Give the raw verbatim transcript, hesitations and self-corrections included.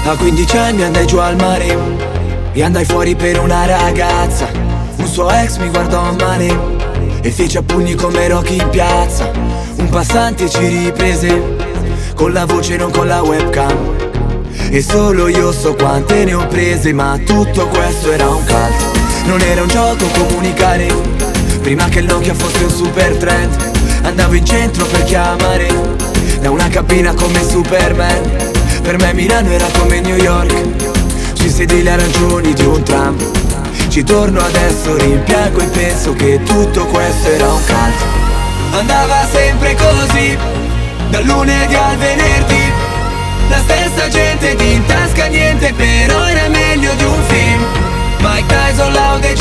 A quindici anni andai giù al mare e andai fuori per una ragazza. Un suo ex mi guardò male e fece a pugni come Rocky in piazza. Un passante ci riprese con la voce, non con la webcam, e solo io so quante ne ho prese. Ma tutto questo era un calcio, non era un gioco comunicare. Prima che il Nokia fosse un super trend, andavo in centro per chiamare da una cabina come Superman. Per me Milano era come New York, sui sedili arancioni di un tram. Ci torno adesso, rimpiango e penso che tutto questo era un calcio. Andava sempre così, dal lunedì al venerdì, la stessa gente, di in tasca niente, però era meglio di un film. Mike Tyson, Loud e